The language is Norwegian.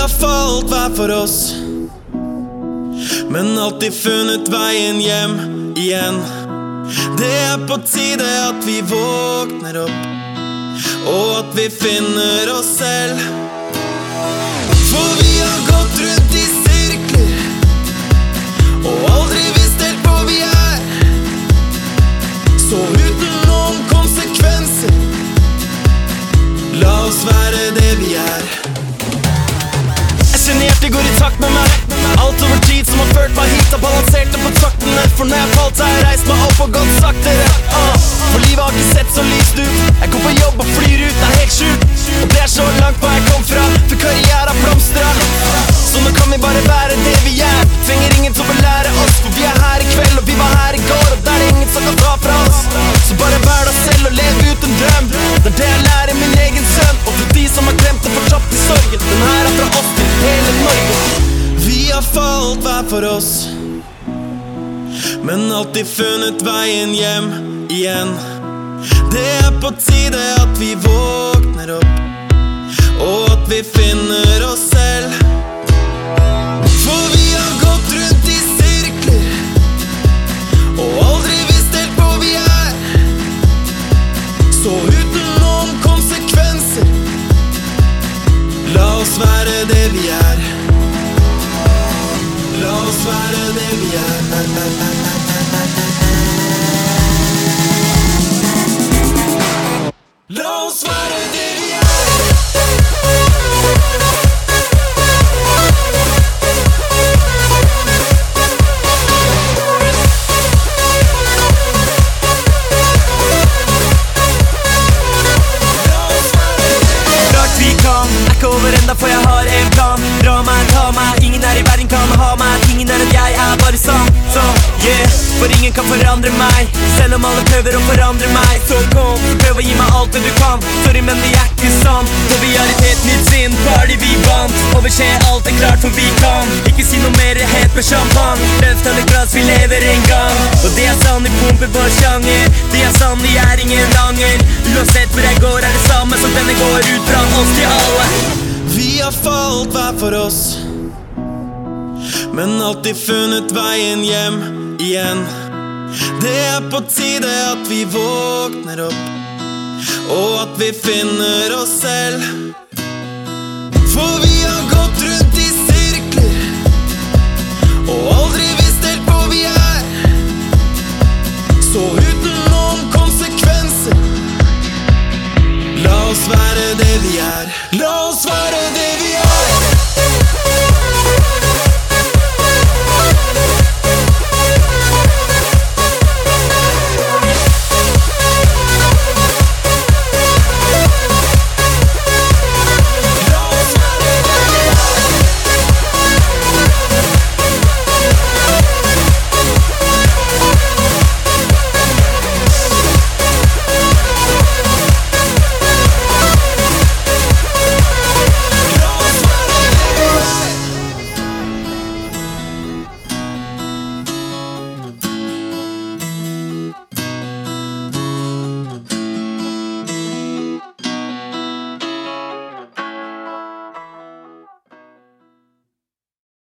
har falt hver for oss, men alltid funnet veien hjem igjen. Det er på tide at vi våkner opp, og at vi finner oss selv. For vi har gått rundt i sirkler, og aldri visst helt hvor vi er. Så uten noen konsekvenser, la oss være det vi er. Jeg kjenner hjertet går i takt med meg. Alt over tid som har ført meg hit, har balansert det på taktene. For når jeg falt, har jeg reist meg opp og gått saktere. For livet har ikke sett så lyst ut. Jeg går på jobb og flyr ut, det er helt sjukt. Og det er så langt hvor jeg kom fra, for karriere blomstra. Så nå kan vi bare være det vi er. Trenger ingen til å belære oss, for vi er her i kveld og vi var her i går. Og det er ingen som kan ta fra oss. Så bare vær deg selv og lev ut en drøm. Det er det jeg lærer min egen sønn. Og til de som har glemt det, fortapt i sorgen. Den her er fra oss til hele Norge. Vi har falt hver for oss, men alltid funnet veien hjem igjen. Det er på tide at vi våkner opp, og at vi finner oss selv. For vi har gått rundt i sirkler, og aldri visst helt hvor vi er. Så uten noen konsekvenser, la oss være det vi er. La oss være det vi er. La oss være det vi er. Rart vi kan, er ikke over enda for jeg har en plan. Dra meg, ta meg, ingen her i verden kan ha meg. Ingen er at jeg er bare sann, så yeah. For ingen kan forandre meg, selv om alle prøver å forandre meg. Så kom, prøv å gi meg alt det du kan. Sorry, men det er ikke sant. For vi har et helt nytt sinn, party vi vant. Overskje alt er klart, for vi kan ikke si noe mer helt med champagne. Løft alle glass, vi lever en gang. Og det er sann, vi pumper på sjanger. Det er sann, det er ingen anger. Uansett hvor jeg går, er det samme som denne går ut fra oss til alle. Vi har falt hver for oss, men alltid funnet veien hjem igjen. Det er på tide at vi våkner opp, og at vi finner oss selv.